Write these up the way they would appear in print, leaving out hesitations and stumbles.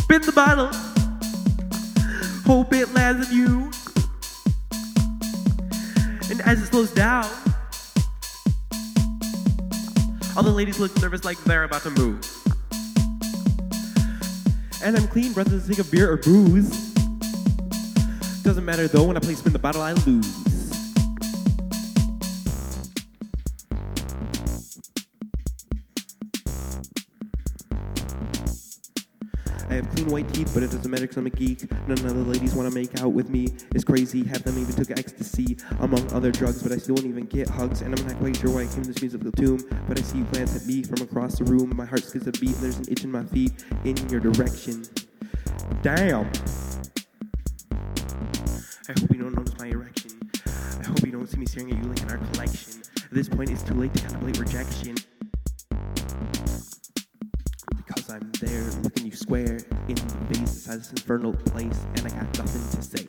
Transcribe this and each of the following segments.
Spin the bottle, hope it lands on you. And as it slows down, all the ladies look nervous like they're about to move. And I'm clean, breathless, to take a beer or booze. Doesn't matter though, when I play spin the bottle, I lose. I have clean white teeth, but it doesn't matter because I'm a geek. None of the ladies want to make out with me. It's crazy, half them even took ecstasy, among other drugs, but I still won't even get hugs. And I'm not quite sure why I came to this musical tomb, but I see you glance at me from across the room. My heart skips a beat, and there's an itch in my feet in your direction. Damn! I hope you don't notice my erection. I hope you don't see me staring at you like in our collection. At this point, it's too late to contemplate rejection. Because I'm there looking you square in the face inside this infernal place, and I got nothing to say.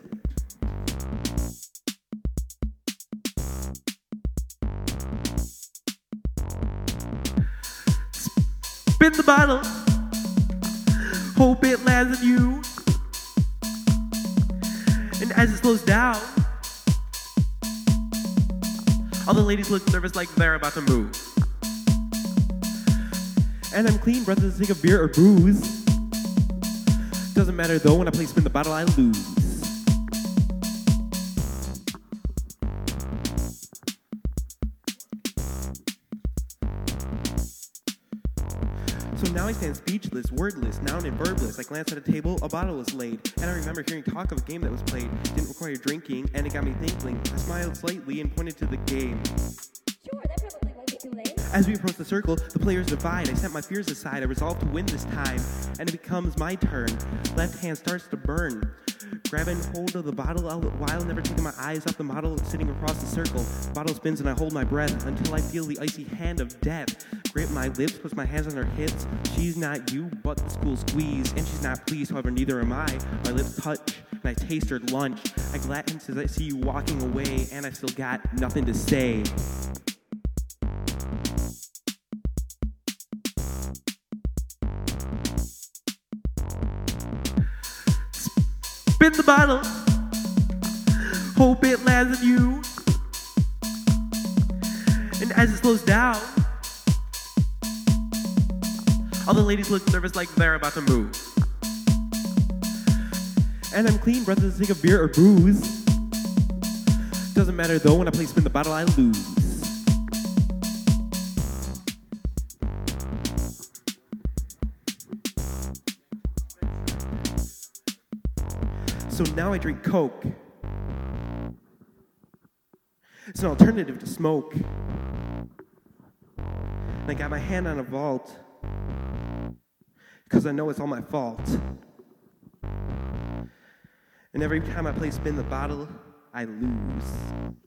Spin the bottle, hope it lands on you. And as it slows down, all the ladies look nervous like they're about to move. And I'm clean, breathless, to take a beer or booze. Doesn't matter though, when I play spin the bottle, I lose. So now I stand speechless, wordless, noun and verbless. I glance at a table, a bottle was laid, and I remember hearing talk of a game that was played. Didn't require drinking, and it got me thinking. I smiled slightly and pointed to the game. Sure, that probably won't be too late. As we approach the circle, the players divide. I set my fears aside. I resolve to win this time, and it becomes my turn. Left hand starts to burn. Grabbing hold of the bottle all the while, never taking my eyes off the model sitting across the circle. Bottle spins and I hold my breath until I feel the icy hand of death. Grip my lips, push my hands on her hips. She's not you, but the school squeeze, and she's not pleased, however, neither am I. My lips touch, and I taste her lunch. I glance as I see you walking away, and I still got nothing to say. Spin the bottle, hope it lands on you. And as it slows down, all the ladies look nervous like they're about to move. And I'm clean, breathless, to take a beer or booze. Doesn't matter though, when I play spin the bottle, I lose. So now I drink Coke. It's an alternative to smoke. And I got my hand on a vault, because I know it's all my fault. And every time I play spin the bottle, I lose.